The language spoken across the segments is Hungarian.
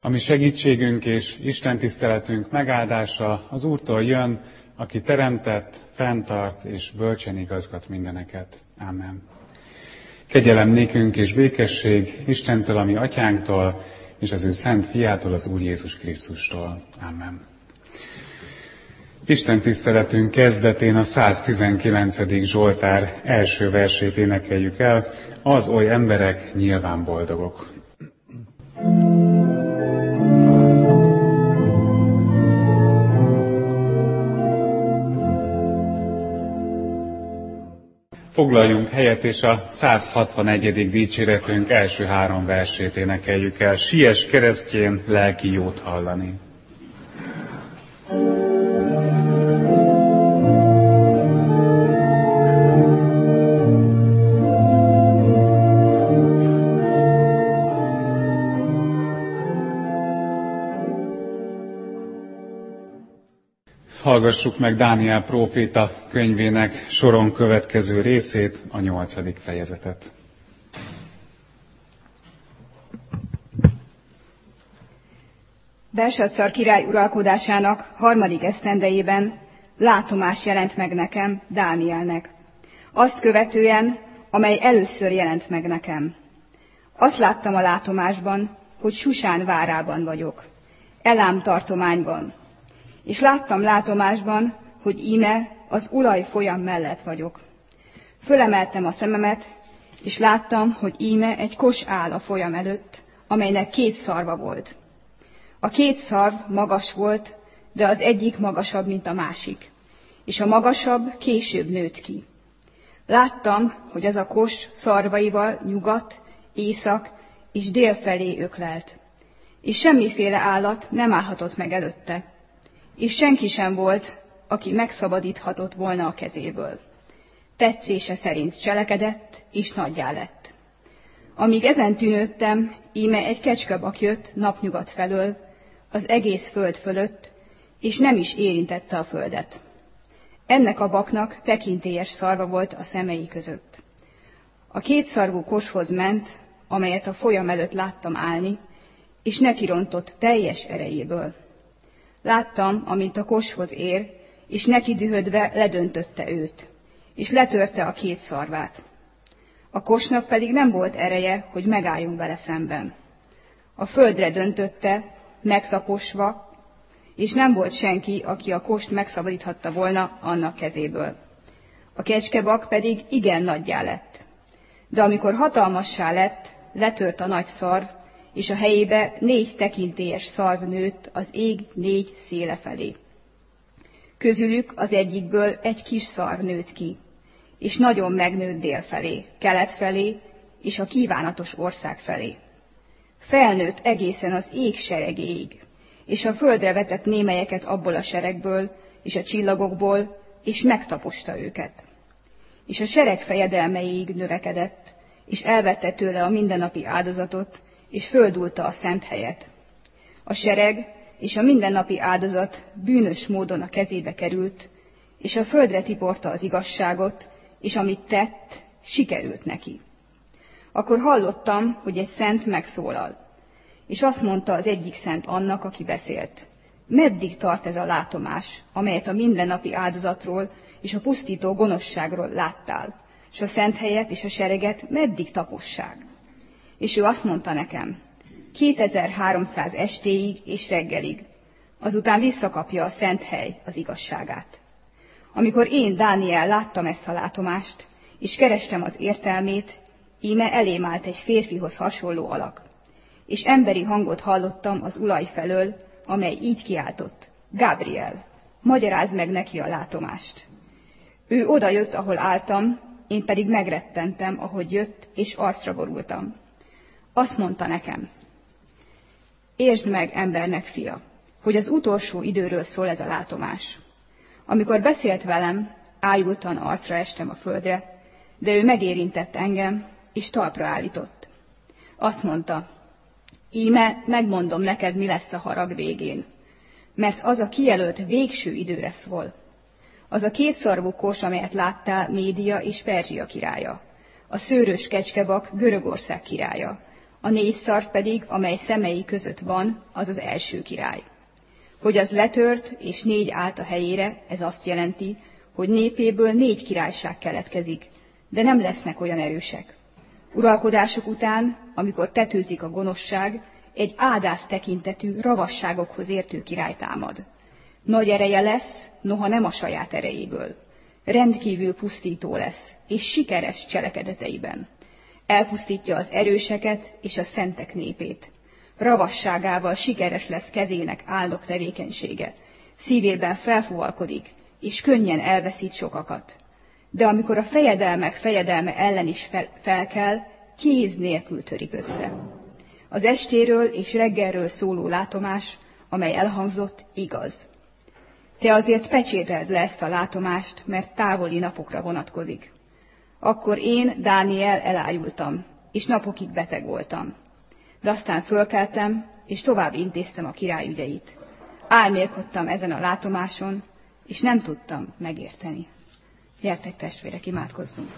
A mi segítségünk és Isten tiszteletünk megáldása az Úrtól jön, aki teremtett, fenntart és bölcsen igazgat mindeneket. Ámen. Kegyelem nékünk és békesség Istentől, a mi atyánktól, és az ő szent fiától, az Úr Jézus Krisztustól. Ámen. Isten tiszteletünk kezdetén a 119. Zsoltár első versét énekeljük el, az oly emberek nyilván boldogok. Foglaljunk helyet, és a 161. dicséretünk első 3 versét énekeljük el. Siess keresztjén lelki jót hallani. Hallgassuk meg Dániel próféta könyvének soron következő részét, a 8. fejezetet. Belsaccar király uralkodásának 3. esztendejében látomás jelent meg nekem, Dánielnek, azt követően, amely először jelent meg nekem. Azt láttam a látomásban, hogy Susán várában vagyok, Elám tartományban. És láttam látomásban, hogy íme az Ulaj folyam mellett vagyok. Fölemeltem a szememet, és láttam, hogy íme egy kos áll a folyam előtt, amelynek 2 szarva volt. A 2 szarv magas volt, de az egyik magasabb, mint a másik, és a magasabb később nőtt ki. Láttam, hogy az a kos szarvaival nyugat, észak és dél felé öklelt, és semmiféle állat nem állhatott meg előtte, és senki sem volt, aki megszabadíthatott volna a kezéből. Tetszése szerint cselekedett, és nagyjá lett. Amíg ezen tűnődtem, íme egy kecskebak jött napnyugat felől, az egész föld fölött, és nem is érintette a földet. Ennek a baknak tekintélyes szarva volt a szemei között. A 2 szarvú koshoz ment, amelyet a folyam előtt láttam állni, és nekirontott teljes erejéből. Láttam, amint a koshoz ér, és neki dühödve ledöntötte őt, és letörte a 2 szarvát. A kosnak pedig nem volt ereje, hogy megálljon vele szemben. A földre döntötte, megtaposva, és nem volt senki, aki a kost megszabadíthatta volna annak kezéből. A kecskebak pedig igen nagyjá lett. De amikor hatalmassá lett, letört a nagy szarv, és a helyébe 4 tekintélyes szarv nőtt az ég 4 széle felé. Közülük az egyikből egy kis szarv nőtt ki, és nagyon megnőtt dél felé, kelet felé, és a kívánatos ország felé. Felnőtt egészen az ég seregéig, és a földre vetett némelyeket abból a seregből, és a csillagokból, és megtaposta őket. És a sereg fejedelmeig növekedett, és elvette tőle a mindennapi áldozatot, és földulta a szent helyet. A sereg és a mindennapi áldozat bűnös módon a kezébe került, és a földre tiporta az igazságot, és amit tett, sikerült neki. Akkor hallottam, hogy egy szent megszólal, és azt mondta az egyik szent annak, aki beszélt: meddig tart ez a látomás, amelyet a mindennapi áldozatról és a pusztító gonoszságról láttál, és a szent helyet és a sereget meddig tapossák? És ő azt mondta nekem: 2300 estéig és reggelig, azután visszakapja a szent hely az igazságát. Amikor én, Dániel, láttam ezt a látomást, és kerestem az értelmét, íme elém állt egy férfihoz hasonló alak, és emberi hangot hallottam az Ulaj felől, amely így kiáltott: Gábriel, magyarázd meg neki a látomást. Ő odajött, ahol álltam, én pedig megrettentem, ahogy jött, és arcra borultam. Azt mondta nekem: értsd meg, embernek fia, hogy az utolsó időről szól ez a látomás. Amikor beszélt velem, ájultan arcra estem a földre, de ő megérintett engem, és talpra állított. Azt mondta: íme megmondom neked, mi lesz a harag végén, mert az a kijelölt végső időre szól. Az a 2 szarvú kos, amelyet láttál, Média és Perzsia királya, a szőrös kecskebak Görögország királya, A 4 szarv pedig, amely szemei között van, az az első király. Hogy az letört, és 4 állt a helyére, ez azt jelenti, hogy népéből 4 királyság keletkezik, de nem lesznek olyan erősek. Uralkodások után, amikor tetőzik a gonoszság, egy ádász tekintetű ravasságokhoz értő király támad. Nagy ereje lesz, noha nem a saját erejéből. Rendkívül pusztító lesz, és sikeres cselekedeteiben. Elpusztítja az erőseket és a szentek népét. Ravasságával sikeres lesz kezének áldok tevékenysége. Szívében felfúvalkodik, és könnyen elveszít sokakat. De amikor a fejedelmek fejedelme ellen is felkel, kéz nélkül törik össze. Az estéről és reggelről szóló látomás, amely elhangzott, igaz. Te azért pecsételd le ezt a látomást, mert távoli napokra vonatkozik. Akkor én, Dániel, elájultam, és napokig beteg voltam. De aztán fölkeltem, és tovább intéztem a király ügyeit. Álmélkodtam ezen a látomáson, és nem tudtam megérteni. Gyertek, testvérek, imádkozzunk!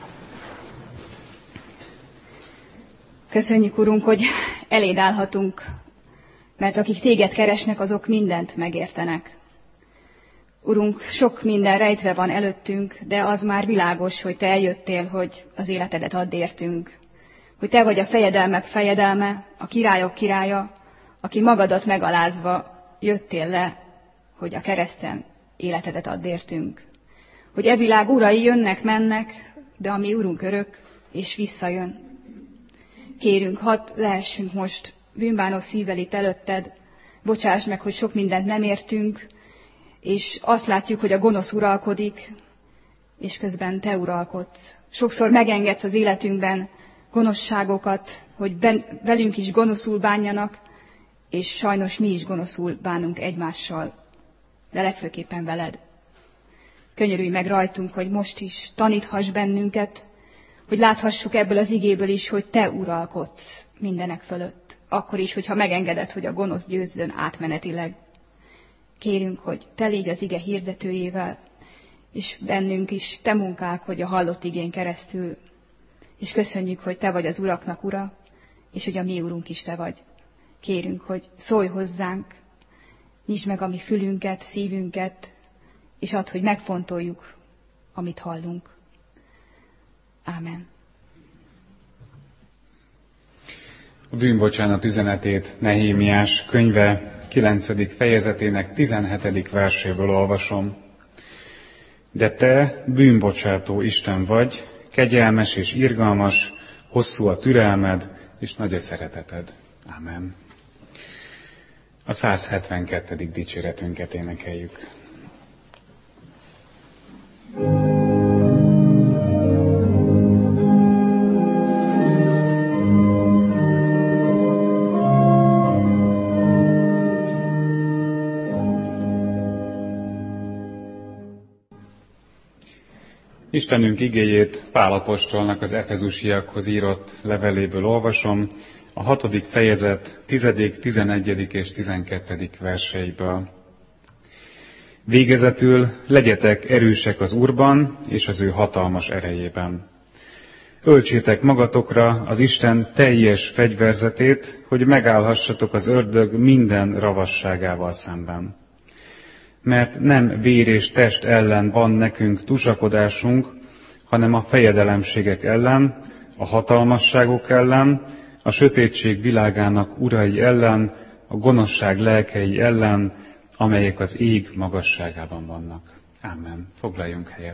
Köszönjük, Urunk, hogy eléd állhatunk, mert akik téged keresnek, azok mindent megértenek. Urunk, sok minden rejtve van előttünk, de az már világos, hogy te eljöttél, hogy az életedet add értünk. Hogy te vagy a fejedelmek fejedelme, a királyok királya, aki magadat megalázva jöttél le, hogy a kereszten életedet add értünk. Hogy e világ urai jönnek, mennek, de a mi Urunk örök, és visszajön. Kérünk, hadd lehessünk most bűnbánó szívvel itt előtted, bocsáss meg, hogy sok mindent nem értünk, és azt látjuk, hogy a gonosz uralkodik, és közben te uralkodsz. Sokszor megengedsz az életünkben gonoszságokat, hogy velünk is gonoszul bánjanak, és sajnos mi is gonoszul bánunk egymással, de legfőképpen veled. Könyörülj meg rajtunk, hogy most is taníthass bennünket, hogy láthassuk ebből az igéből is, hogy te uralkodsz mindenek fölött. Akkor is, hogyha megengeded, hogy a gonosz győzzön átmenetileg. Kérünk, hogy te légy az ige hirdetőjével, és bennünk is te munkálk, hogy a hallott igén keresztül. És köszönjük, hogy te vagy az uraknak ura, és hogy a mi urunk is te vagy. Kérünk, hogy szólj hozzánk, nyisd meg a mi fülünket, szívünket, és add, hogy megfontoljuk, amit hallunk. Ámen. A bűnbocsánat üzenetét Nehémiás könyve 9. fejezetének 17. verséből olvasom. De te bűnbocsátó Isten vagy, kegyelmes és irgalmas, hosszú a türelmed, és nagy a szereteted. Ámen. A 172. dicséretünket énekeljük. Istenünk igéjét Pál apostolnak az efezusiakhoz írott leveléből olvasom, a 6. fejezet 10., 11. és 12. verseiből. Végezetül legyetek erősek az Úrban és az ő hatalmas erejében. Öltsétek magatokra az Isten teljes fegyverzetét, hogy megállhassatok az ördög minden ravasságával szemben. Mert nem vér és test ellen van nekünk tusakodásunk, hanem a fejedelemségek ellen, a hatalmasságok ellen, a sötétség világának urai ellen, a gonoszság lelkei ellen, amelyek az ég magasságában vannak. Amen. Foglaljunk helyet.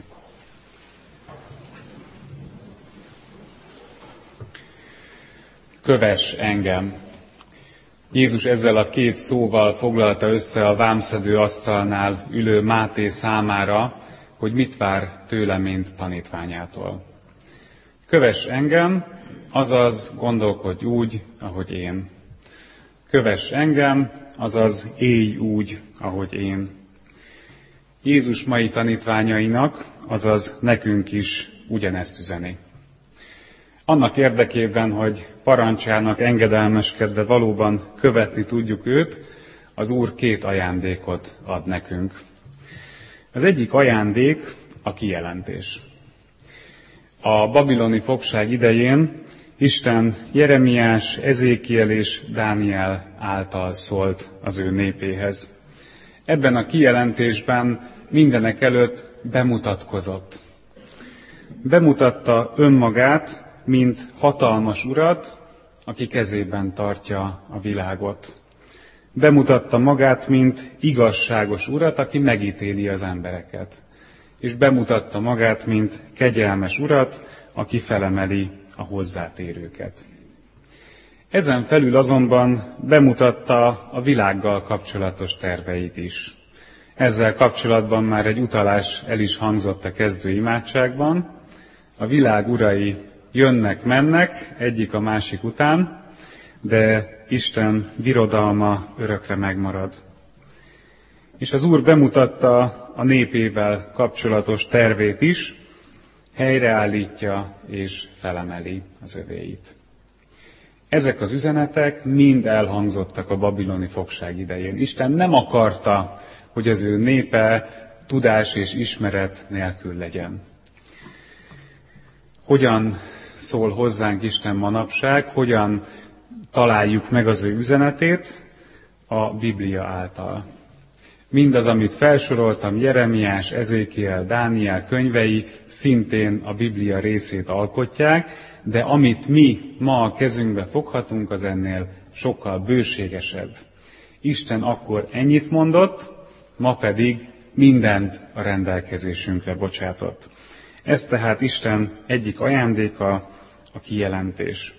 Kövess engem! Jézus ezzel a 2 szóval foglalta össze a vámszedő asztalnál ülő Máté számára, hogy mit vár tőle, mint tanítványától. Kövess engem, azaz gondolkodj úgy, ahogy én. Kövess engem, azaz élj úgy, ahogy én. Jézus mai tanítványainak, azaz nekünk is ugyanezt üzeni. Annak érdekében, hogy parancsának engedelmeskedve valóban követni tudjuk őt, az Úr 2 ajándékot ad nekünk. Az egyik ajándék a kijelentés. A babiloni fogság idején Isten Jeremiás, Ezékiel és Dániel által szólt az ő népéhez. Ebben a kijelentésben mindenek előtt bemutatkozott. Bemutatta önmagát, mint hatalmas urat, aki kezében tartja a világot. Bemutatta magát, mint igazságos urat, aki megítéli az embereket. És bemutatta magát, mint kegyelmes urat, aki felemeli a hozzátérőket. Ezen felül azonban bemutatta a világgal kapcsolatos terveit is. Ezzel kapcsolatban már egy utalás el is hangzott a kezdő imádságban. A világ urai jönnek-mennek, egyik a másik után, de Isten birodalma örökre megmarad. És az Úr bemutatta a népével kapcsolatos tervét is, helyreállítja és felemeli az övéit. Ezek az üzenetek mind elhangzottak a babiloni fogság idején. Isten nem akarta, hogy az ő népe tudás és ismeret nélkül legyen. Hogyan szól hozzánk Isten manapság, hogyan találjuk meg az ő üzenetét? A Biblia által. Mindaz, amit felsoroltam, Jeremiás, Ezékiel, Dániel könyvei szintén a Biblia részét alkotják, de amit mi ma a kezünkbe foghatunk, az ennél sokkal bőségesebb. Isten akkor ennyit mondott, ma pedig mindent a rendelkezésünkre bocsátott. Ez tehát Isten egyik ajándéka, a kijelentés.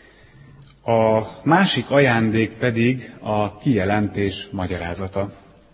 A másik ajándék pedig a kijelentés magyarázata.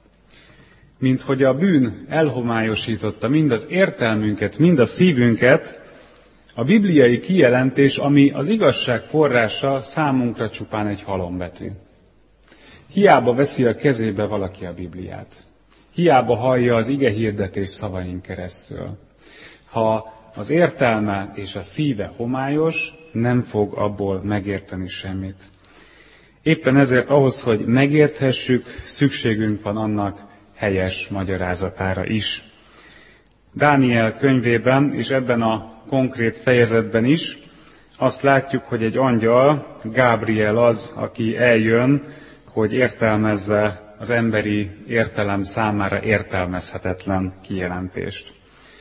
Mint hogy a bűn elhomályosította mind az értelmünket, mind a szívünket, a bibliai kijelentés, ami az igazság forrása, számunkra csupán egy halombetű. Hiába veszi a kezébe valaki a Bibliát. Hiába hallja az igehirdetés szavain keresztül. Ha az értelme és a szíve homályos, nem fog abból megérteni semmit. Éppen ezért ahhoz, hogy megérthessük, szükségünk van annak helyes magyarázatára is. Dániel könyvében és ebben a konkrét fejezetben is azt látjuk, hogy egy angyal, Gábriel az, aki eljön, hogy értelmezze az emberi értelem számára értelmezhetetlen kijelentést.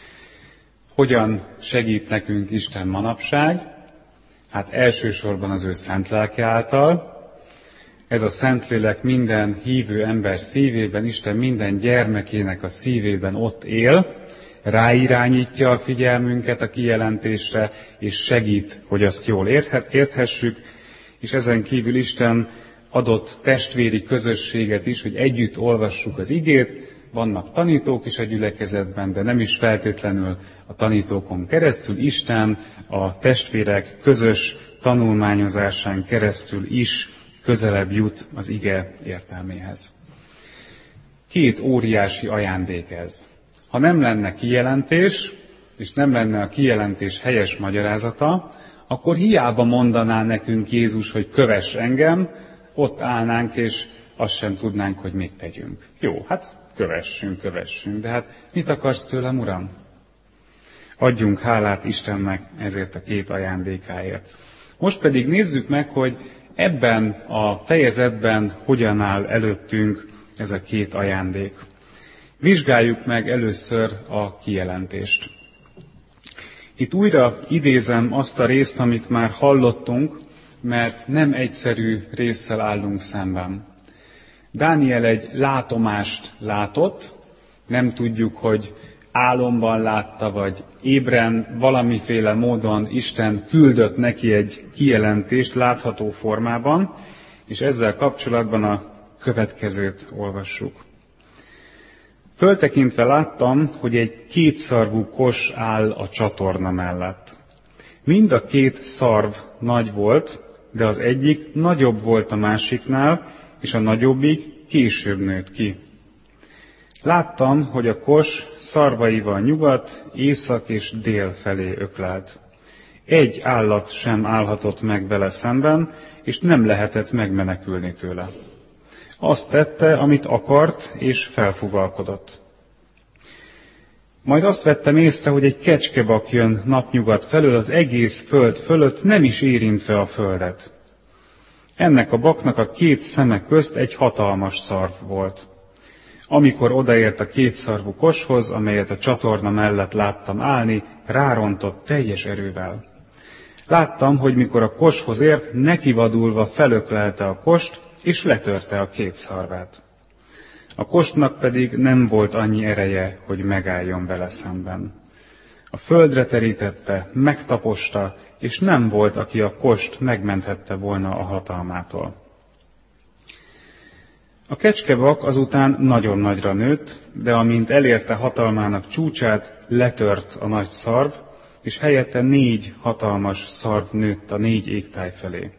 Hogyan segít nekünk Isten manapság? Hát elsősorban az ő szent lelke által. Ez a Szentlélek minden hívő ember szívében, Isten minden gyermekének a szívében ott él, ráirányítja a figyelmünket a kijelentésre, és segít, hogy azt jól érthessük, és ezen kívül Isten adott testvéri közösséget is, hogy együtt olvassuk az igét. Vannak tanítók is a gyülekezetben, de nem is feltétlenül a tanítókon keresztül. Isten a testvérek közös tanulmányozásán keresztül is közelebb jut az ige értelméhez. Két óriási ajándék ez. Ha nem lenne kijelentés, és nem lenne a kijelentés helyes magyarázata, akkor hiába mondaná nekünk Jézus, hogy kövess engem, ott állnánk, és azt sem tudnánk, hogy mit tegyünk. Jó, hát kövessünk, de hát mit akarsz tőlem, Uram? Adjunk hálát Istennek ezért a két ajándékáért. Most pedig nézzük meg, hogy ebben a fejezetben hogyan áll előttünk ez a két ajándék. Vizsgáljuk meg először a kijelentést. Itt újra idézem azt a részt, amit már hallottunk, mert nem egyszerű résszel állunk szemben. Dániel egy látomást látott, nem tudjuk, hogy álomban látta, vagy ébren valamiféle módon Isten küldött neki egy kijelentést látható formában, és ezzel kapcsolatban a következőt olvassuk. Föltekintve láttam, hogy egy kétszarvú kos áll a csatorna mellett. Mind a két szarv nagy volt, de az egyik nagyobb volt a másiknál, és a nagyobbik később nőtt ki. Láttam, hogy a kos szarvaival nyugat, észak és dél felé öklelt. Egy állat sem állhatott meg vele szemben, és nem lehetett megmenekülni tőle. Azt tette, amit akart, és felfúvalkodott. Majd azt vettem észre, hogy egy kecskebak jön napnyugat felől, az egész föld fölött, nem is érintve a földet. Ennek a baknak a két szeme közt egy hatalmas szarv volt. Amikor odaért a kétszarvú koshoz, amelyet a csatorna mellett láttam állni, rárontott teljes erővel. Láttam, hogy mikor a koshoz ért, nekivadulva felöklelte a kost, és letörte a két szarvát. A kostnak pedig nem volt annyi ereje, hogy megálljon vele szemben. A földre terítette, megtaposta, és nem volt, aki a kost megmenthette volna a hatalmától. A kecskebak azután nagyon nagyra nőtt, de amint elérte hatalmának csúcsát, letört a nagy szarv, és helyette 4 hatalmas szarv nőtt a 4 égtáj felé.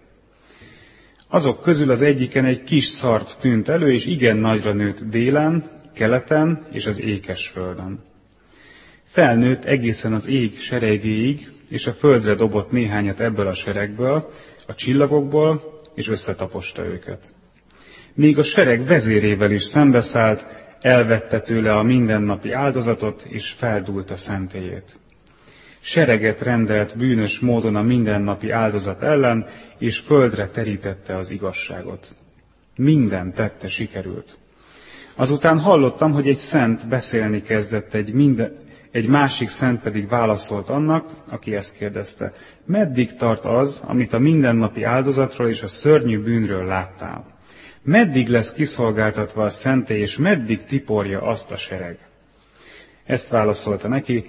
Azok közül az egyiken egy kis szarv tűnt elő, és igen nagyra nőtt délen, keleten és az ékesföldön. Felnőtt egészen az ég seregéig, és a földre dobott néhányat ebből a seregből, a csillagokból, és összetaposta őket. Még a sereg vezérével is szembeszállt, elvette tőle a mindennapi áldozatot, és feldúlt a szentélyét. Sereget rendelt bűnös módon a mindennapi áldozat ellen, és földre terítette az igazságot. Minden tette sikerült. Azután hallottam, hogy egy szent beszélni kezdett, egy másik szent pedig válaszolt annak, aki ezt kérdezte. Meddig tart az, amit a mindennapi áldozatról és a szörnyű bűnről láttál? Meddig lesz kiszolgáltatva a szentély, és meddig tiporja azt a sereg? Ezt válaszolta neki,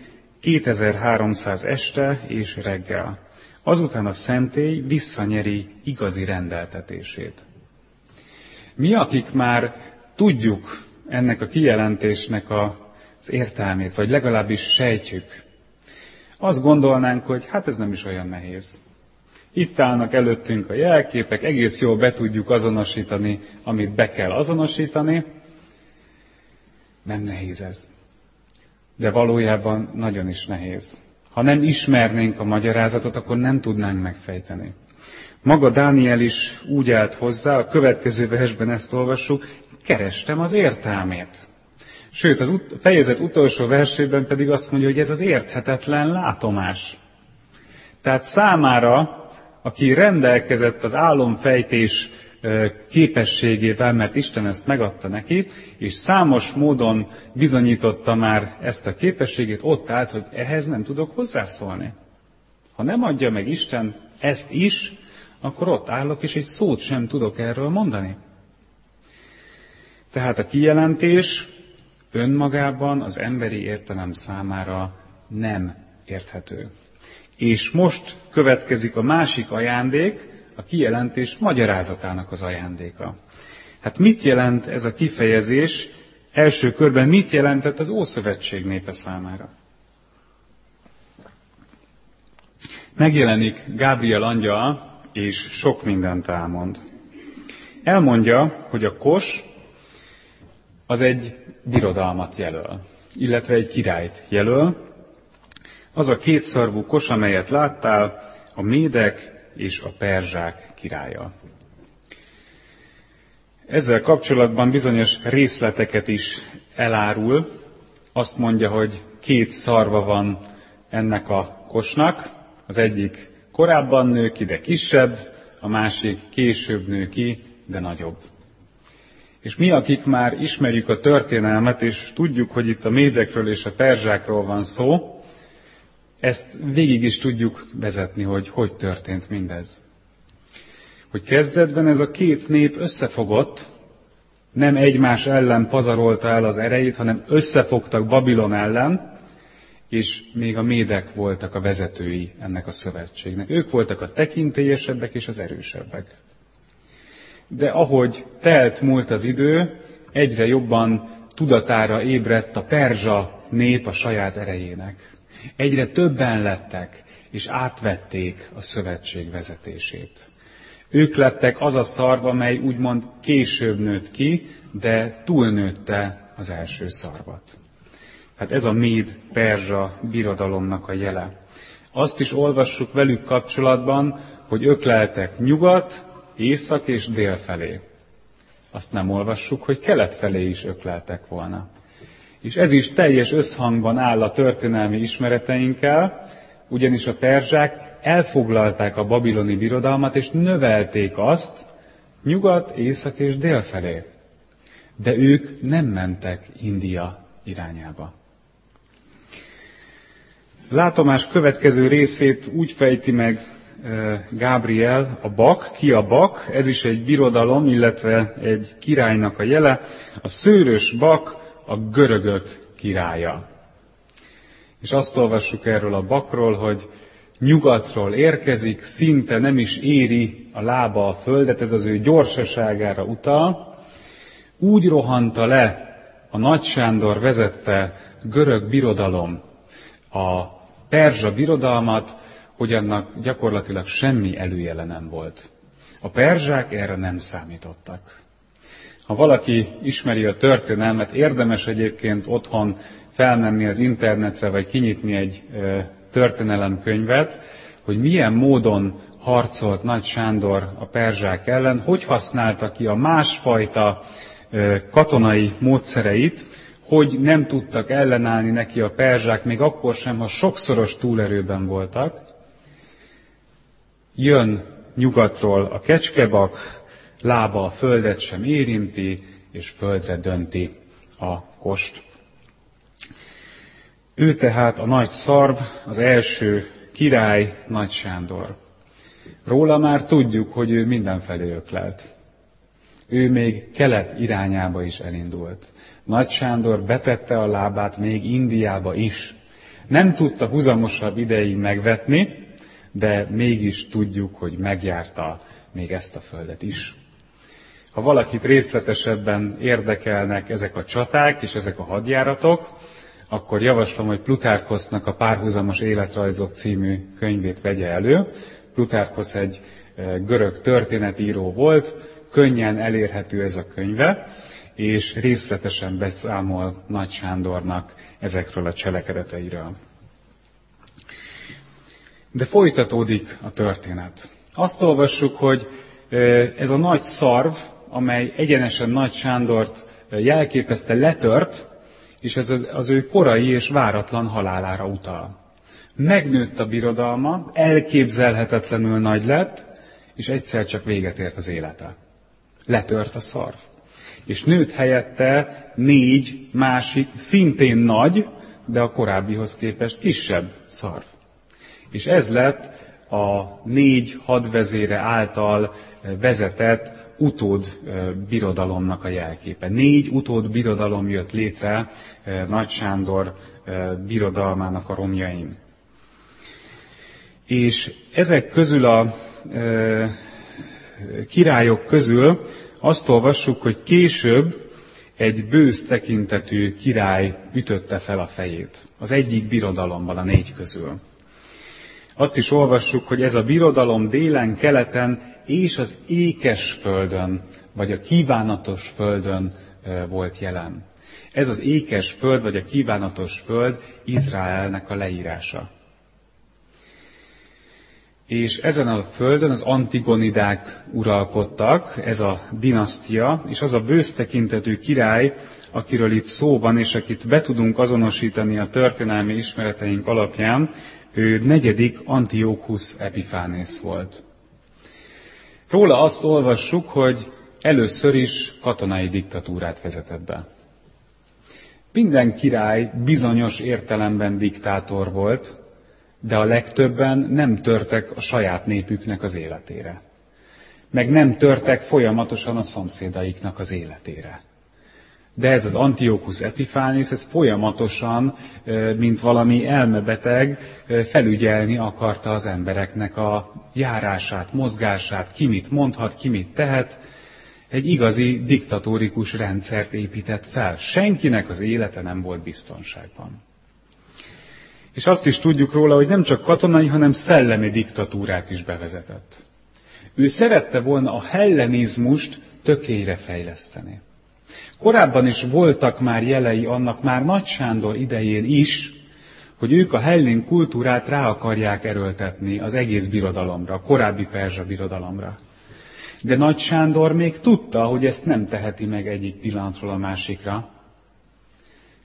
2300 este és reggel. Azután a szentély visszanyeri igazi rendeltetését. Mi, akik már tudjuk ennek a kijelentésnek az értelmét, vagy legalábbis sejtjük, azt gondolnánk, hogy hát ez nem is olyan nehéz. Itt állnak előttünk a jelképek, egész jól be tudjuk azonosítani, amit be kell azonosítani. Nem nehéz ez. De valójában nagyon is nehéz. Ha nem ismernénk a magyarázatot, akkor nem tudnánk megfejteni. Maga Dániel is úgy állt hozzá, a következő versben ezt olvassuk, kerestem az értelmét. Sőt, az fejezet utolsó versében pedig azt mondja, hogy ez az érthetetlen látomás. Tehát számára, aki rendelkezett az álomfejtés képességével, mert Isten ezt megadta neki, és számos módon bizonyította már ezt a képességét, ott állt, hogy ehhez nem tudok hozzászólni. Ha nem adja meg Isten ezt is, akkor ott állok, és egy szót sem tudok erről mondani. Tehát a kijelentés önmagában az emberi értelem számára nem érthető. És most következik a másik ajándék, a kijelentés magyarázatának az ajándéka. Hát mit jelent ez a kifejezés? Első körben mit jelentett az Ószövetség népe számára? Megjelenik Gábriel angyal, és sok mindent elmond. Elmondja, hogy a kos az egy birodalmat jelöl, illetve egy királyt jelöl. Az a kétszarvú kos, amelyet láttál, a médek és a perzsák királya. Ezzel kapcsolatban bizonyos részleteket is elárul. Azt mondja, hogy 2 szarva van ennek a kosnak. Az egyik korábban nő ki, de kisebb, a másik később nő ki, de nagyobb. És mi, akik már ismerjük a történelmet, és tudjuk, hogy itt a médekről és a perzsákról van szó, ezt végig is tudjuk vezetni, hogy történt mindez. Hogy kezdetben ez a 2 nép összefogott, nem egymás ellen pazarolta el az erejét, hanem összefogtak Babilon ellen, és még a médek voltak a vezetői ennek a szövetségnek. Ők voltak a tekintélyesebbek és az erősebbek. De ahogy múlt az idő, egyre jobban tudatára ébredt a perzsa nép a saját erejének. Egyre többen lettek, és átvették a szövetség vezetését. Ők lettek az a szarv, amely úgymond később nőtt ki, de túlnőtte az első szarvat. Hát ez a méd-perzsa birodalomnak a jele. Azt is olvassuk velük kapcsolatban, hogy ökleltek nyugat, észak és dél felé. Azt nem olvassuk, hogy kelet felé is ökleltek volna. És ez is teljes összhangban áll a történelmi ismereteinkkel, ugyanis a perzsák elfoglalták a babiloni birodalmat, és növelték azt nyugat, észak és dél felé. De ők nem mentek India irányába. Látomás következő részét úgy fejti meg Gábriel, a bak. Ki a bak? Ez is egy birodalom, illetve egy királynak a jele. A szőrös bak a görögök királya. És azt olvassuk erről a bakról, hogy nyugatról érkezik, szinte nem is éri a lába a földet, ez az ő gyorsaságára utal. Úgy rohanta le a Nagy Sándor vezette görög birodalom a perzsa birodalmat, hogy annak gyakorlatilag semmi előjele nem volt. A perzsák erre nem számítottak. Ha valaki ismeri a történelmet, érdemes egyébként otthon felmenni az internetre, vagy kinyitni egy történelemkönyvet, hogy milyen módon harcolt Nagy Sándor a perzsák ellen, hogy használta ki a másfajta katonai módszereit, hogy nem tudtak ellenállni neki a perzsák, még akkor sem, ha sokszoros túlerőben voltak. Jön nyugatról a kecskebak, lába a földet sem érinti, és földre dönti a kost. Ő tehát a nagy szarv, az első király, Nagy Sándor. Róla már tudjuk, hogy ő mindenfelé öklelt. Ő még kelet irányába is elindult. Nagy Sándor betette a lábát még Indiába is. Nem tudta huzamosabb ideig megvetni, de mégis tudjuk, hogy megjárta még ezt a földet is. Ha valakit részletesebben érdekelnek ezek a csaták és ezek a hadjáratok, akkor javaslom, hogy Plutarkhosznak a Párhuzamos életrajzok című könyvét vegye elő. Plutarkhosz egy görög történetíró volt, könnyen elérhető ez a könyve, és részletesen beszámol Nagy Sándornak ezekről a cselekedeteiről. De folytatódik a történet. Azt olvassuk, hogy ez a nagy szarv, amely egyenesen Nagy Sándort jelképezte, letört, és ez az ő korai és váratlan halálára utal. Megnőtt a birodalma, elképzelhetetlenül nagy lett, és egyszer csak véget ért az élete. Letört a szarv. És nőtt helyette 4 másik, szintén nagy, de a korábbihoz képest kisebb szarv. És ez lett a 4 hadvezére által vezetett utód birodalomnak a jelképe. 4 utód birodalom jött létre Nagy Sándor birodalmának a romjain. És ezek közül a királyok közül azt olvassuk, hogy később egy bősz tekintetű király ütötte fel a fejét. Az egyik birodalomban a 4 közül. Azt is olvassuk, hogy ez a birodalom délen, keleten és az ékes földön, vagy a kívánatos földön volt jelen. Ez az ékes föld, vagy a kívánatos föld Izraelnek a leírása. És ezen a földön az antigonidák uralkodtak, ez a dinasztia, és az a bősz tekintetű király, akiről itt szó van, és akit be tudunk azonosítani a történelmi ismereteink alapján, ő 4. Antiochus Epiphanész volt. Róla azt olvassuk, hogy először is katonai diktatúrát vezetett be. Minden király bizonyos értelemben diktátor volt, de a legtöbben nem törtek a saját népüknek az életére. Meg nem törtek folyamatosan a szomszédaiknak az életére. De ez az Antiochus Epiphanész, ez folyamatosan, mint valami elmebeteg, felügyelni akarta az embereknek a járását, mozgását, ki mit mondhat, ki mit tehet. Egy igazi diktatórikus rendszert épített fel. Senkinek az élete nem volt biztonságban. És azt is tudjuk róla, hogy nem csak katonai, hanem szellemi diktatúrát is bevezetett. Ő szerette volna a hellenizmust tökélyre fejleszteni. Korábban is voltak már jelei annak, már Nagy Sándor idején is, hogy ők a hellén kultúrát rá akarják erőltetni az egész birodalomra, a korábbi perzsa birodalomra. De Nagy Sándor még tudta, hogy ezt nem teheti meg egyik pillanatról a másikra.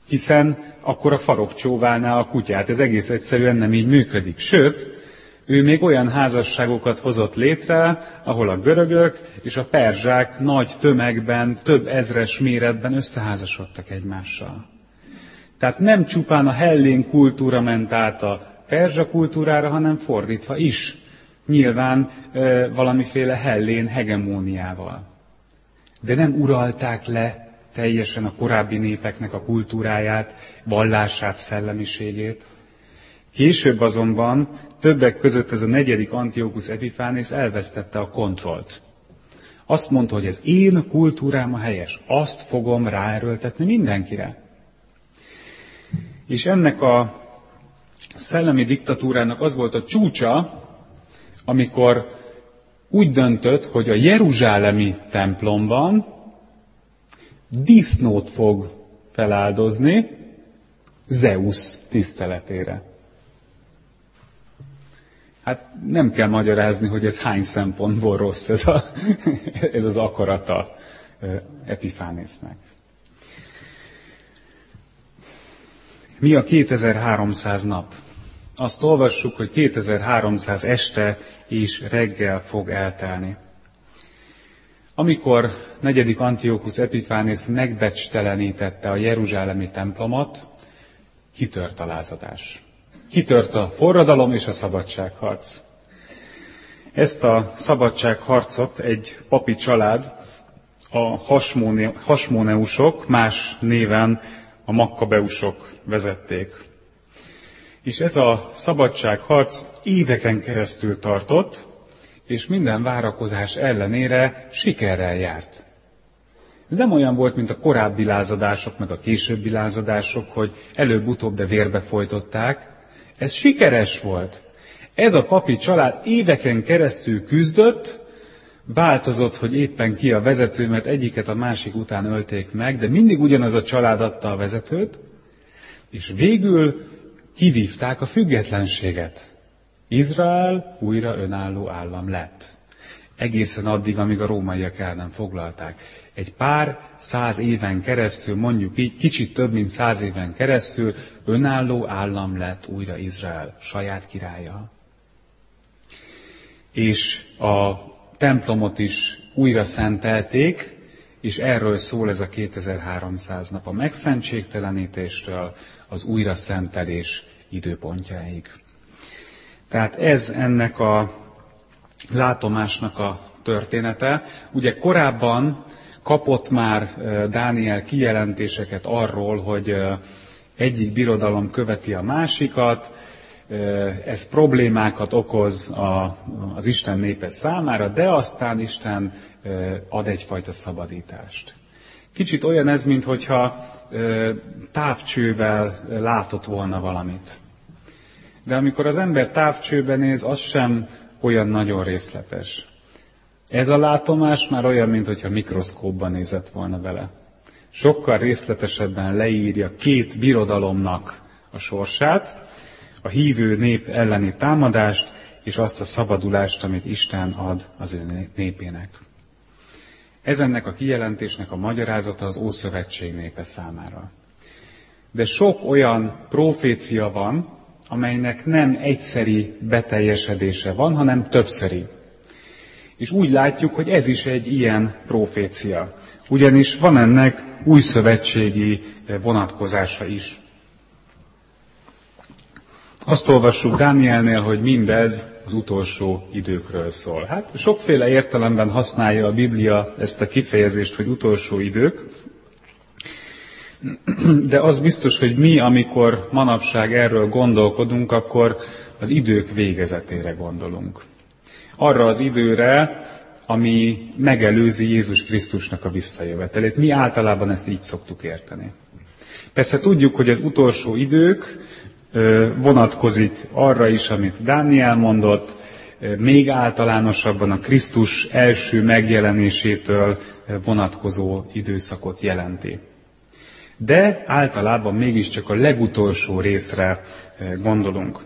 hiszen akkor a farok csóválná a kutyát. Ez egész egyszerűen nem így működik. Sőt, ő még olyan házasságokat hozott létre, ahol a görögök és a perzsák nagy tömegben, több ezres méretben összeházasodtak egymással. Tehát nem csupán a hellén kultúra ment át a perzsa kultúrára, hanem fordítva is. Nyilván valamiféle hellén hegemóniával. De nem uralták le teljesen a korábbi népeknek a kultúráját, vallását, szellemiségét. Később azonban többek között ez a 4. Antiochus Epiphánész elvesztette a kontrollt. Azt mondta, hogy az én kultúrám a helyes, azt fogom ráerőltetni mindenkire. És ennek a szellemi diktatúrának az volt a csúcsa, amikor úgy döntött, hogy a jeruzsálemi templomban disznót fog feláldozni Zeusz tiszteletére. Hát nem kell magyarázni, hogy ez hány szempontból rossz ez az akarata Epiphánésznek. Mi a 2300 nap? Azt olvassuk, hogy 2300 este és reggel fog eltelni. Amikor 4. Antiochus Epiphánész megbecstelenítette a jeruzsálemi templomot, kitört a lázadás. Kitört a forradalom és a szabadságharc. Ezt a szabadságharcot egy papi család, a hasmóneusok, más néven a makkabeusok vezették. És ez a szabadságharc éveken keresztül tartott, és minden várakozás ellenére sikerrel járt. Ez nem olyan volt, mint a korábbi lázadások, meg a későbbi lázadások, hogy előbb-utóbb de vérbe folytották. Ez sikeres volt. Ez a papi család éveken keresztül küzdött, változott, hogy éppen ki a vezető, mert egyiket a másik után ölték meg, de mindig ugyanaz a család adta a vezetőt, és végül kivívták a függetlenséget. Izrael újra önálló állam lett. Egészen addig, amíg a rómaiak el nem foglalták. Egy pár 100 éven keresztül, mondjuk így, kicsit több mint 100 éven keresztül önálló állam lett újra Izrael, saját királya. És a templomot is újra szentelték, és erről szól ez a 2300 nap, a megszentségtelenítéstől az újra szentelés időpontjáig. Tehát ez ennek a látomásnak a története. Ugye korábban kapott már Dániel kijelentéseket arról, hogy egyik birodalom követi a másikat, ez problémákat okoz az Isten népe számára, de aztán Isten ad egyfajta szabadítást. Kicsit olyan ez, minthogyha távcsővel látott volna valamit. De amikor az ember távcsőben néz, az sem olyan nagyon részletes. Ez a látomás már olyan, mintha mikroszkópban nézett volna vele. Sokkal részletesebben leírja 2 birodalomnak a sorsát, a hívő nép elleni támadást, és azt a szabadulást, amit Isten ad az ő népének. Ez ennek a kijelentésnek a magyarázata az Ószövetség népe számára. De sok olyan profécia van, amelynek nem egyszeri beteljesedése van, hanem többszöri. És úgy látjuk, hogy ez is egy ilyen profécia. Ugyanis van ennek újszövetségi vonatkozása is. Azt olvassuk Dánielnél, hogy mindez az utolsó időkről szól. Hát sokféle értelemben használja a Biblia ezt a kifejezést, hogy utolsó idők, de az biztos, hogy mi, amikor manapság erről gondolkodunk, akkor az idők végezetére gondolunk. Arra az időre, ami megelőzi Jézus Krisztusnak a visszajövetelét. Mi általában ezt így szoktuk érteni. Persze tudjuk, hogy az utolsó idők vonatkozik arra is, amit Dániel mondott, még általánosabban a Krisztus első megjelenésétől vonatkozó időszakot jelenti. De általában mégiscsak a legutolsó részre gondolunk.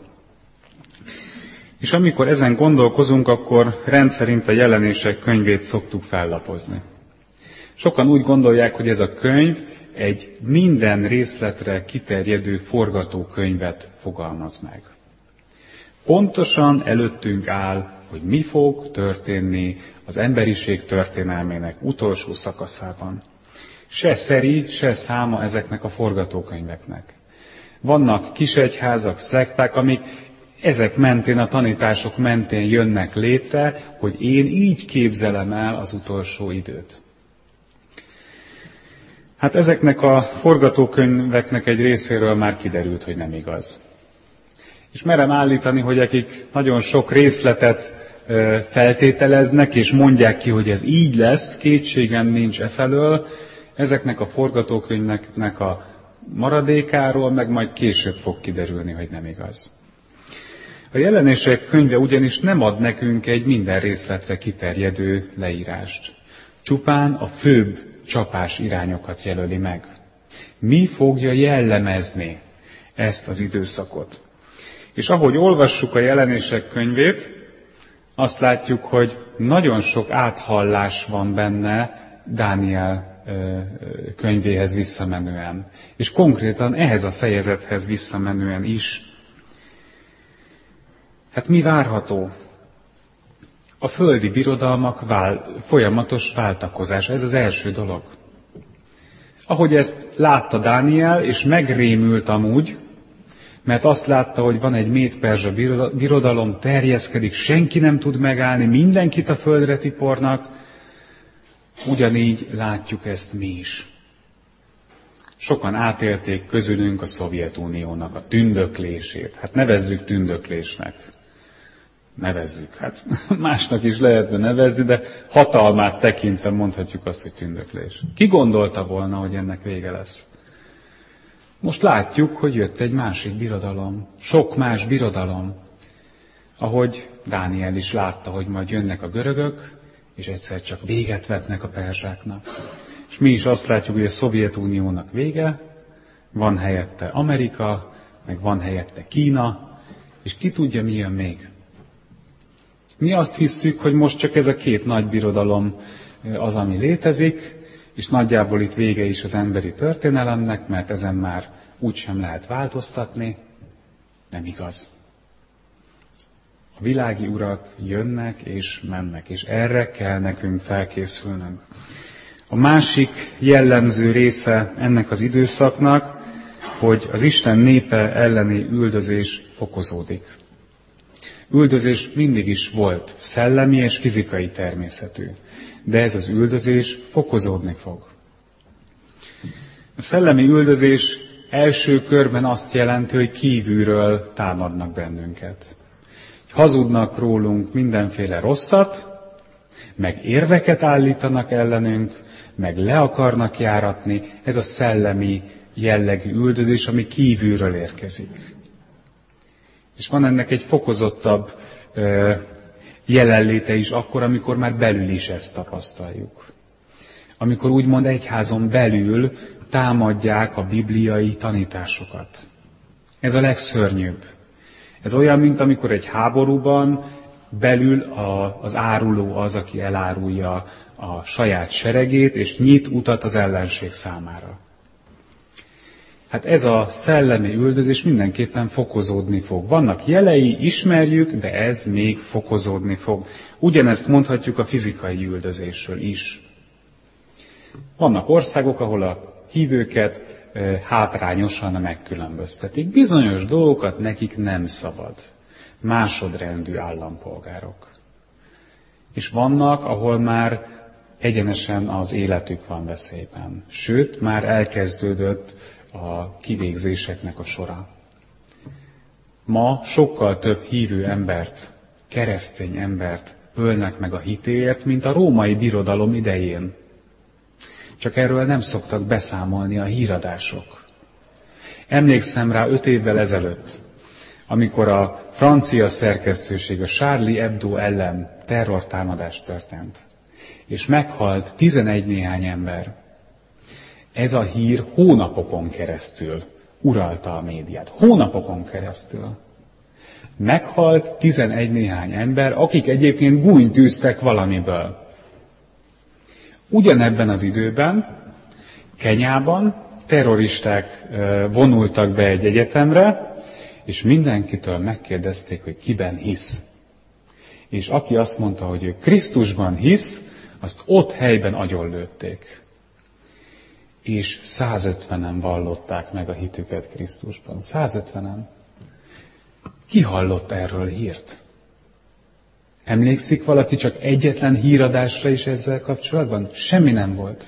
És amikor ezen gondolkozunk, akkor rendszerint a jelenések könyvét szoktuk fellapozni. Sokan úgy gondolják, hogy ez a könyv egy minden részletre kiterjedő forgatókönyvet fogalmaz meg. Pontosan előttünk áll, hogy mi fog történni az emberiség történelmének utolsó szakaszában. Se szeri, se száma ezeknek a forgatókönyveknek. Vannak kisegyházak, szekták, amik ezek mentén, a tanítások mentén jönnek létre, hogy én így képzelem el az utolsó időt. Hát ezeknek a forgatókönyveknek egy részéről már kiderült, hogy nem igaz. És merem állítani, hogy akik nagyon sok részletet feltételeznek, és mondják ki, hogy ez így lesz, kétségem nincs efelől, ezeknek a forgatókönyveknek a maradékáról, meg majd később fog kiderülni, hogy nem igaz. A Jelenések könyve ugyanis nem ad nekünk egy minden részletre kiterjedő leírást. Csupán a főbb csapás irányokat jelöli meg. Mi fogja jellemezni ezt az időszakot? És ahogy olvassuk a Jelenések könyvét, azt látjuk, hogy nagyon sok áthallás van benne Dániel könyvéhez visszamenően. És konkrétan ehhez a fejezethez visszamenően is. Hát mi várható? A földi birodalmak folyamatos váltakozása, ez az első dolog. Ahogy ezt látta Dániel, és megrémült amúgy, mert azt látta, hogy van egy méd-perzsa birodalom, terjeszkedik, senki nem tud megállni, mindenkit a földre tipornak, ugyanígy látjuk ezt mi is. Sokan átélték közülünk a Szovjetuniónak a tündöklését. Hát nevezzük tündöklésnek. Nevezzük. Hát másnak is lehetne nevezni, de hatalmát tekintve mondhatjuk azt, hogy tündöklés. Ki gondolta volna, hogy ennek vége lesz? Most látjuk, hogy jött egy másik birodalom. Sok más birodalom. Ahogy Dániel is látta, hogy majd jönnek a görögök, és egyszer csak véget vetnek a perzsáknak. És mi is azt látjuk, hogy a Szovjetuniónak vége, van helyette Amerika, meg van helyette Kína, és ki tudja, mi jön még. Mi azt hisszük, hogy most csak ez a két nagy birodalom az, ami létezik, és nagyjából itt vége is az emberi történelemnek, mert ezen már úgysem lehet változtatni. Nem igaz. A világi urak jönnek és mennek, és erre kell nekünk felkészülnünk. A másik jellemző része ennek az időszaknak, hogy az Isten népe elleni üldözés fokozódik. Üldözés mindig is volt, szellemi és fizikai természetű, de ez az üldözés fokozódni fog. A szellemi üldözés első körben azt jelenti, hogy kívülről támadnak bennünket. Hazudnak rólunk mindenféle rosszat, meg érveket állítanak ellenünk, meg le akarnak járatni, ez a szellemi jellegű üldözés, ami kívülről érkezik. És van ennek egy fokozottabb jelenléte is akkor, amikor már belül is ezt tapasztaljuk. Amikor úgymond egyházon belül támadják a bibliai tanításokat. Ez a legszörnyűbb. Ez olyan, mint amikor egy háborúban belül az áruló az, aki elárulja a saját seregét, és nyit utat az ellenség számára. Hát ez a szellemi üldözés mindenképpen fokozódni fog. Vannak jelei, ismerjük, de ez még fokozódni fog. Ugyanezt mondhatjuk a fizikai üldözésről is. Vannak országok, ahol a hívőket hátrányosan megkülönböztetik. Bizonyos dolgokat nekik nem szabad. Másodrendű állampolgárok. És vannak, ahol már egyenesen az életük van veszélyben. Sőt, már elkezdődött a kivégzéseknek a sora. Ma sokkal több hívő embert, keresztény embert ölnek meg a hitéért, mint a római birodalom idején. Csak erről nem szoktak beszámolni a híradások. Emlékszem rá 5 évvel ezelőtt, amikor a francia szerkesztőség a Charlie Hebdo ellen terrortámadás történt, és meghalt 11 néhány ember. Ez a hír hónapokon keresztül uralta a médiát. Hónapokon keresztül. Meghalt 11 néhány ember, akik egyébként gúnyt tűztek valamiből. Ugyanebben az időben Kenyában terroristák vonultak be egy egyetemre, és mindenkitől megkérdezték, hogy kiben hisz. És aki azt mondta, hogy ő Krisztusban hisz, azt ott helyben agyonlőtték. És 150-en vallották meg a hitüket Krisztusban. 150-en. Ki hallott erről hírt? Emlékszik valaki csak egyetlen híradásra is ezzel kapcsolatban? Semmi nem volt.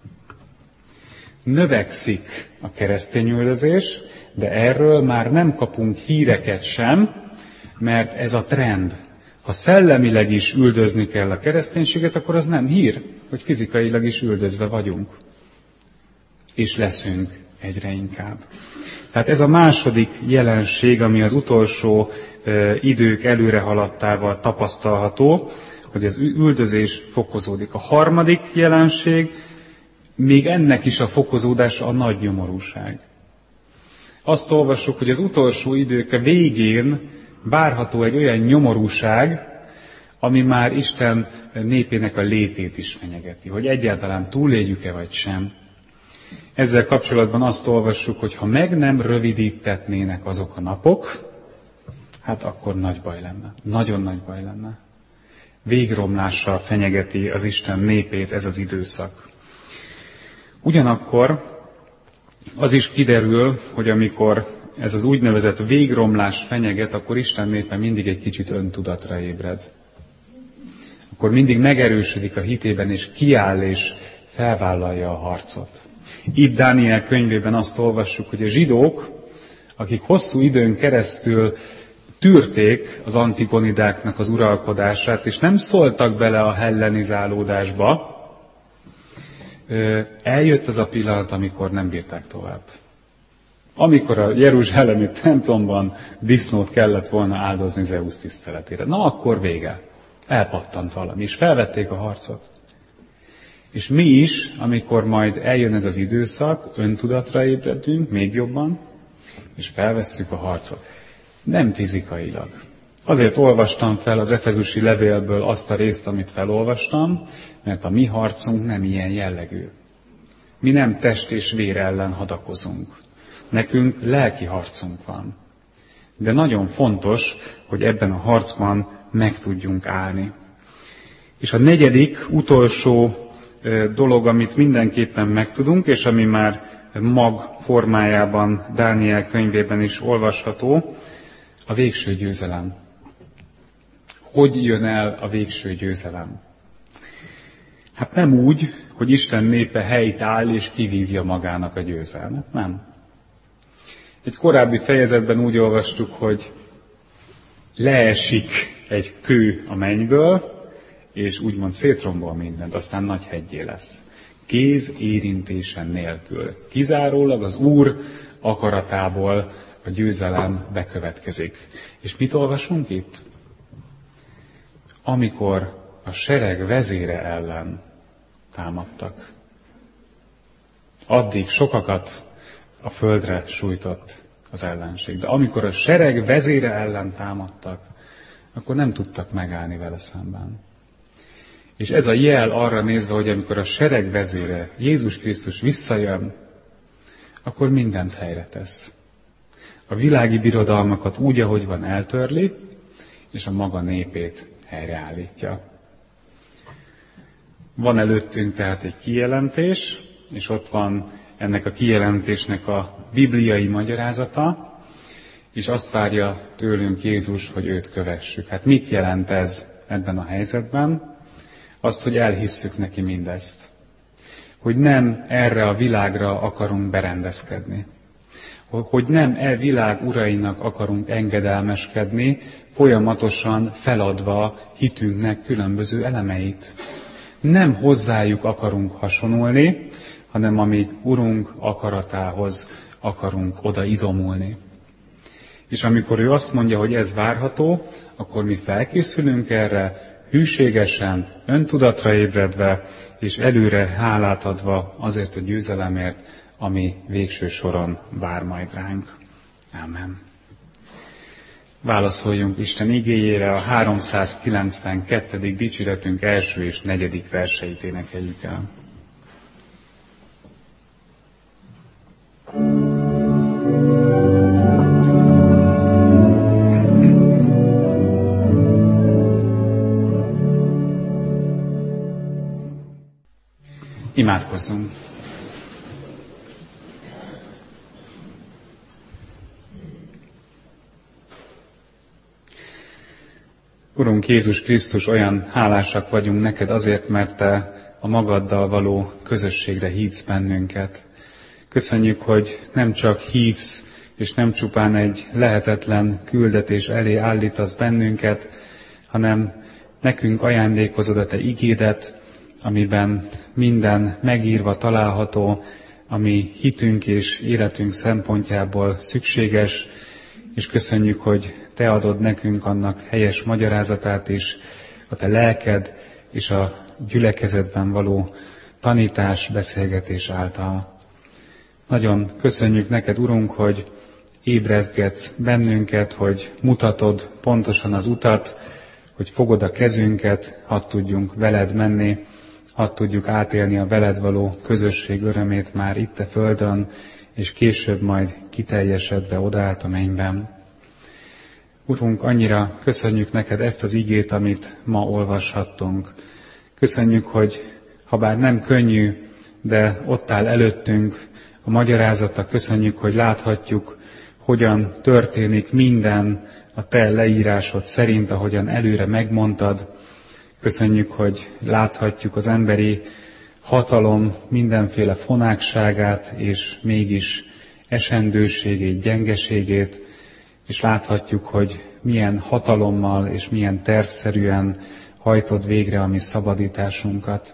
Növekszik a keresztényüldözés, de erről már nem kapunk híreket sem, mert ez a trend. Ha szellemileg is üldözni kell a kereszténységet, akkor az nem hír, hogy fizikailag is üldözve vagyunk. És leszünk egyre inkább. Tehát ez a második jelenség, ami az utolsó idők előrehaladtával tapasztalható, hogy az üldözés fokozódik. A harmadik jelenség, még ennek is a fokozódása a nagy nyomorúság. Azt olvassuk, hogy az utolsó idők a végén várható egy olyan nyomorúság, ami már Isten népének a létét is fenyegeti, hogy egyáltalán túléljük-e vagy sem. Ezzel kapcsolatban azt olvassuk, hogy ha meg nem rövidítetnének azok a napok, hát akkor nagy baj lenne. Nagyon nagy baj lenne. Végromlással fenyegeti az Isten népét ez az időszak. Ugyanakkor az is kiderül, hogy amikor ez az úgynevezett végromlás fenyeget, akkor Isten népe mindig egy kicsit öntudatra ébred. Akkor mindig megerősödik a hitében, és kiáll, és felvállalja a harcot. Itt Dániel könyvében azt olvassuk, hogy a zsidók, akik hosszú időn keresztül tűrték az antigonidáknak az uralkodását, és nem szóltak bele a hellenizálódásba, eljött az a pillanat, amikor nem bírták tovább. Amikor a jeruzsálemi templomban disznót kellett volna áldozni Zeusz tiszteletére. Na akkor vége. Elpattant valami, és felvették a harcot. És mi is, amikor majd eljön ez az időszak, öntudatra ébredünk még jobban, és felvesszük a harcot. Nem fizikailag. Azért olvastam fel az efezusi levélből azt a részt, amit felolvastam, mert a mi harcunk nem ilyen jellegű. Mi nem test és vér ellen hadakozunk. Nekünk lelki harcunk van. De nagyon fontos, hogy ebben a harcban meg tudjunk állni. És a negyedik, utolsó dolog, amit mindenképpen megtudunk, és ami már mag formájában Dániel könyvében is olvasható, a végső győzelem. Hogy jön el a végső győzelem? Hát nem úgy, hogy Isten népe helyt áll és kivívja magának a győzelmet. Nem. Egy korábbi fejezetben úgy olvastuk, hogy leesik egy kő a mennyből, és úgymond szétrombol mindent, aztán nagy heggyé lesz. Kéz érintése nélkül. Kizárólag az Úr akaratából a győzelem bekövetkezik. És mit olvasunk itt? Amikor a sereg vezére ellen támadtak. Addig sokakat a földre sújtott az ellenség. De amikor a sereg vezére ellen támadtak, akkor nem tudtak megállni vele szemben. És ez a jel arra nézve, hogy amikor a sereg vezére, Jézus Krisztus visszajön, akkor mindent helyre tesz. A világi birodalmakat úgy, ahogy van, eltörli, és a maga népét helyreállítja. Van előttünk tehát egy kijelentés, és ott van ennek a kijelentésnek a bibliai magyarázata, és azt várja tőlünk Jézus, hogy őt kövessük. Hát mit jelent ez ebben a helyzetben? Azt, hogy elhisszük neki mindezt. Hogy nem erre a világra akarunk berendezkedni. Hogy nem világ urainak akarunk engedelmeskedni, folyamatosan feladva hitünknek különböző elemeit. Nem hozzájuk akarunk hasonulni, hanem a mi Urunk akaratához akarunk odaidomulni. És amikor ő azt mondja, hogy ez várható, akkor mi felkészülünk erre, hűségesen, öntudatra ébredve, és előre hálát adva azért a győzelemért, ami végső soron vár majd ránk. Ámen. Válaszoljunk Isten igéjére, a 392. dicséretünk első és negyedik verseit énekeljük el. Imádkozzunk! Urunk Jézus Krisztus, olyan hálásak vagyunk neked azért, mert Te a magaddal való közösségre hívsz bennünket. Köszönjük, hogy nem csak hívsz, és nem csupán egy lehetetlen küldetés elé állítasz bennünket, hanem nekünk ajándékozod a Te igédet, amiben minden megírva található, ami hitünk és életünk szempontjából szükséges, és köszönjük, hogy Te adod nekünk annak helyes magyarázatát is, a Te lelked és a gyülekezetben való tanítás, beszélgetés által. Nagyon köszönjük neked, Urunk, hogy ébrezgetsz bennünket, hogy mutatod pontosan az utat, hogy fogod a kezünket, hadd tudjunk veled menni, hadd tudjuk átélni a veled való közösség örömét már itt a földön, és később majd kiteljesedve odaállt a mennyben. Urunk, annyira köszönjük neked ezt az igét, amit ma olvashattunk. Köszönjük, hogy habár nem könnyű, de ott áll előttünk a magyarázata. Köszönjük, hogy láthatjuk, hogyan történik minden a Te leírásod szerint, ahogyan előre megmondtad. Köszönjük, hogy láthatjuk az emberi hatalom mindenféle fonákságát, és mégis esendőségét, gyengeségét, és láthatjuk, hogy milyen hatalommal és milyen tervszerűen hajtod végre a mi szabadításunkat.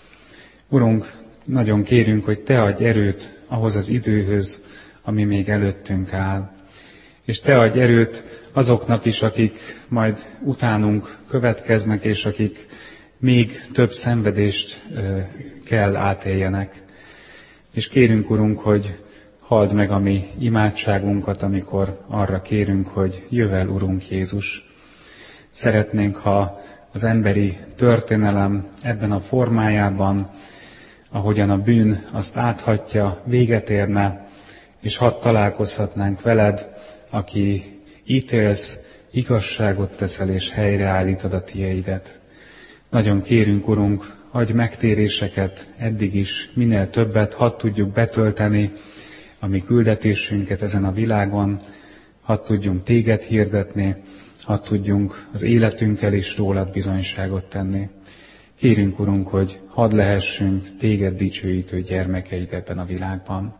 Urunk, nagyon kérünk, hogy Te adj erőt ahhoz az időhöz, ami még előttünk áll. És Te adj erőt azoknak is, akik majd utánunk következnek, és akik még több szenvedést kell átéljenek. És kérünk, Urunk, hogy halld meg a mi imádságunkat, amikor arra kérünk, hogy jöjj el, Urunk Jézus. Szeretnénk, ha az emberi történelem ebben a formájában, ahogyan a bűn azt áthatja, véget érne, és hadd találkozhatnánk veled, aki ítélsz, igazságot teszel és helyreállítod a tieidet. Nagyon kérünk, Urunk, adj megtéréseket eddig is, minél többet, hadd tudjuk betölteni a mi küldetésünket ezen a világon, hadd tudjunk Téged hirdetni, hadd tudjunk az életünkkel is rólad bizonyságot tenni. Kérünk, Urunk, hogy hadd lehessünk Téged dicsőítő gyermekeid ebben a világban.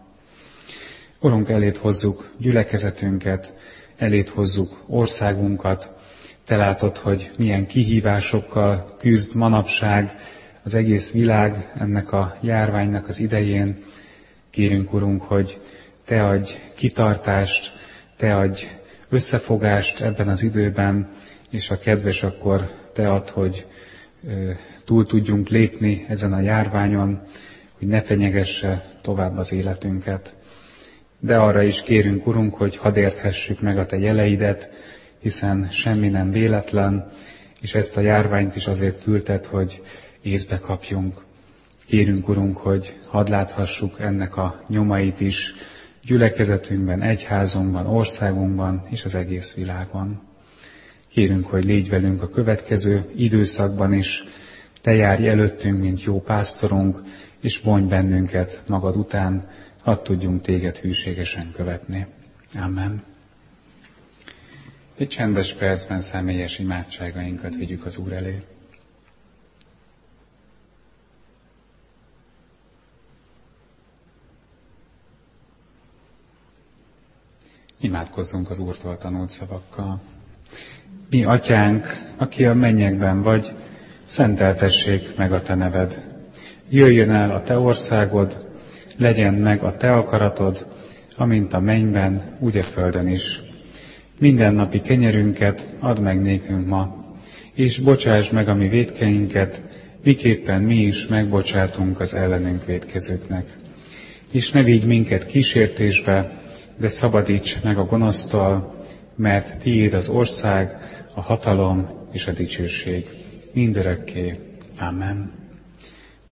Urunk, eléd hozzuk gyülekezetünket, eléd hozzuk országunkat. Te látod, hogy milyen kihívásokkal küzd manapság az egész világ ennek a járványnak az idején. Kérünk, Urunk, hogy Te adj kitartást, Te adj összefogást ebben az időben, és ha kedves, akkor Te add, hogy túl tudjunk lépni ezen a járványon, hogy ne fenyegesse tovább az életünket. De arra is kérünk, Urunk, hogy hadd érthessük meg a Te jeleidet, hiszen semmi nem véletlen, és ezt a járványt is azért küldted, hogy észbe kapjunk. Kérünk, Urunk, hogy hadd láthassuk ennek a nyomait is gyülekezetünkben, egyházunkban, országunkban és az egész világon. Kérünk, hogy légy velünk a következő időszakban is, Te járj előttünk, mint jó pásztorunk, és vonj bennünket magad után, hadd tudjunk Téged hűségesen követni. Amen. Egy csendes percben személyes imádságainkat vigyük az Úr elé. Imádkozzunk az Úrtól tanult szavakkal. Mi, Atyánk, aki a mennyekben vagy, szenteltessék meg a Te neved. Jöjjön el a Te országod, legyen meg a Te akaratod, amint a mennyben, úgy a földön is. Mindennapi kenyerünket add meg nékünk ma, és bocsásd meg a mi vétkeinket, miképpen mi is megbocsátunk az ellenünk vétkezőknek. És ne vigy minket kísértésbe, de szabadíts meg a gonosztól, mert Tiéd az ország, a hatalom és a dicsőség mindörökké. Amen.